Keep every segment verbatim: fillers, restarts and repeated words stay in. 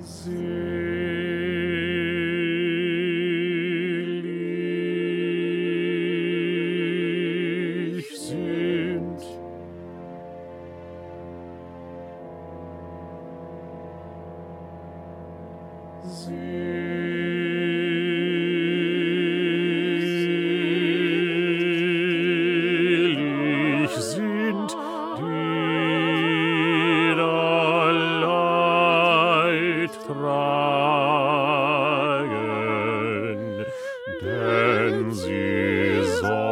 Selig sind Selig sind die da Leid tragen, denn sie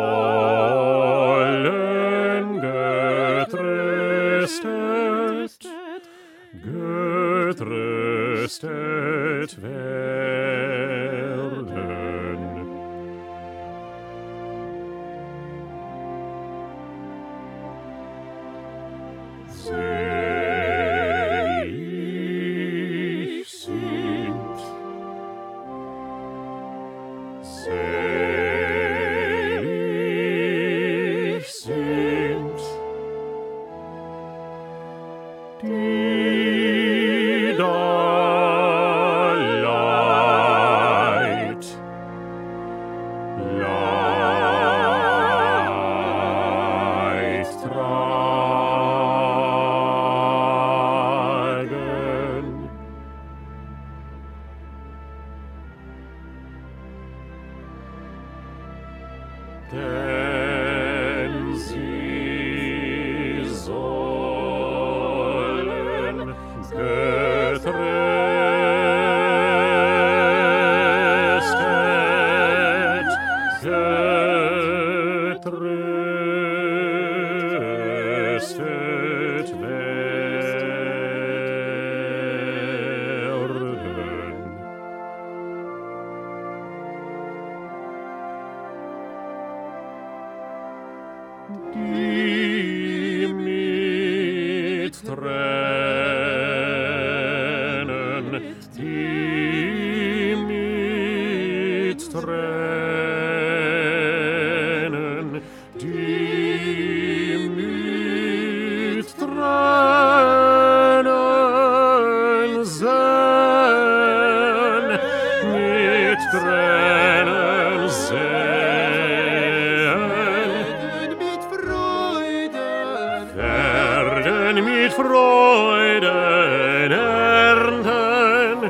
sollen getröstet, getröstet werden. Selig sind, selig sind die da Leid, Leid tragen. Denn sie sollen getröstet, getröstet werden. Die mit Tränen, die mit Tränen, die mit Tränen sehen, mit Tränen sehen, werden mit Freuden ernten,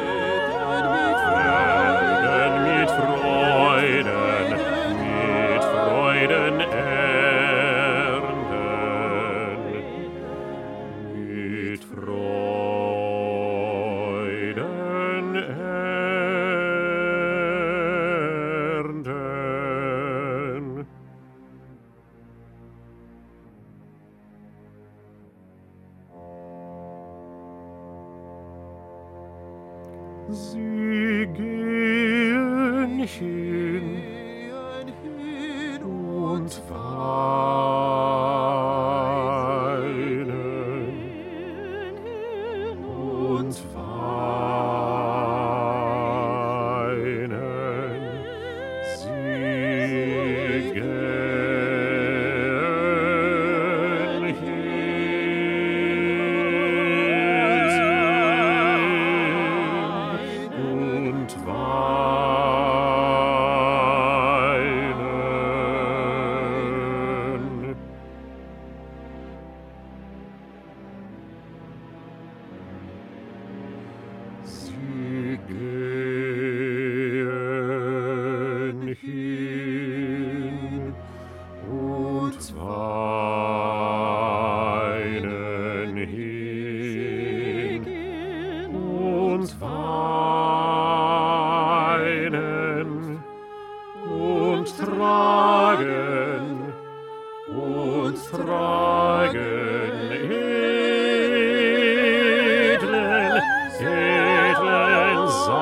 werden mit Freuden, mit Freuden ernten, mit Freuden ernten. Sie gehen hin und weinen und weinen. Sie gehen hin und weinen. Sie gehen hin und weinen hin und weinen und tragen und tragen edlen, edlen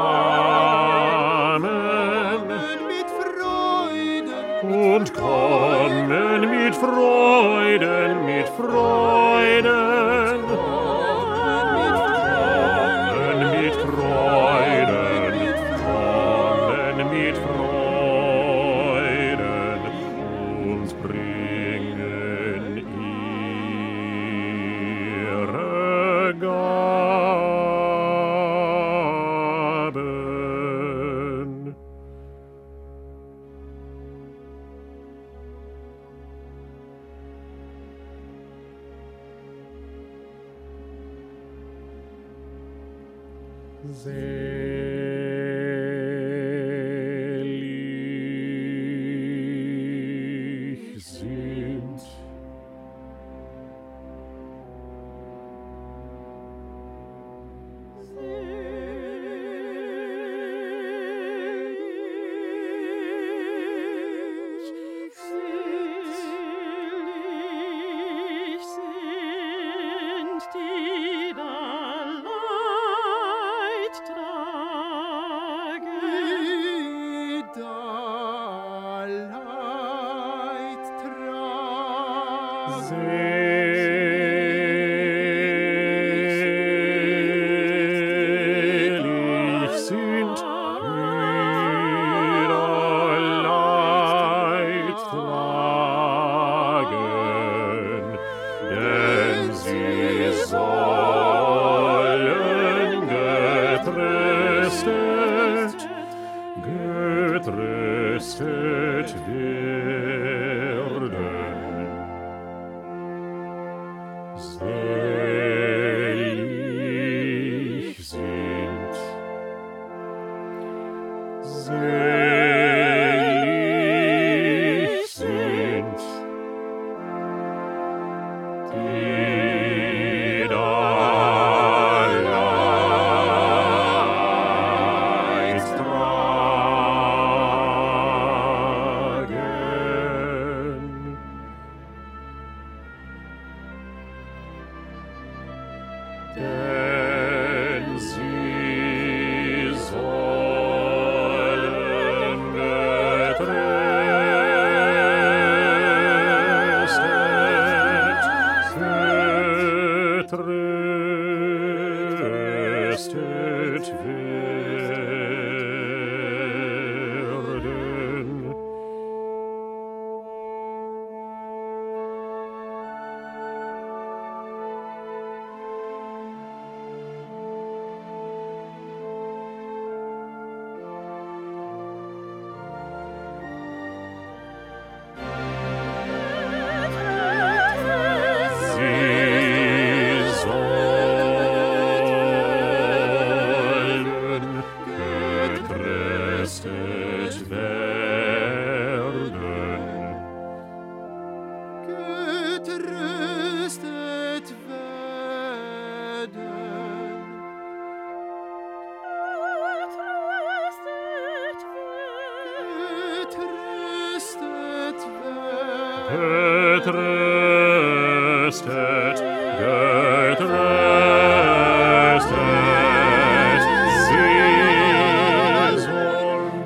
Samen mit Freuden und kommen mit Freuden, mit Freuden, kommen mit Freuden, kommen mit Freuden und bringen Selig sind Selig sind, die da Leid tragen, denn sie sollen getröstet, getröstet werden. Selig sind, selig sind, die da Leid tragen. Denn sie sollen getröstet, getröstet werden. Getröstet werden. Getröstet werden. Getröstet werden. Getröstet, getröstet. Sie sollen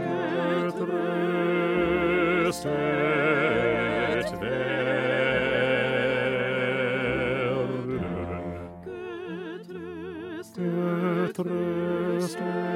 getröstet werden. Getröstet, getröstet.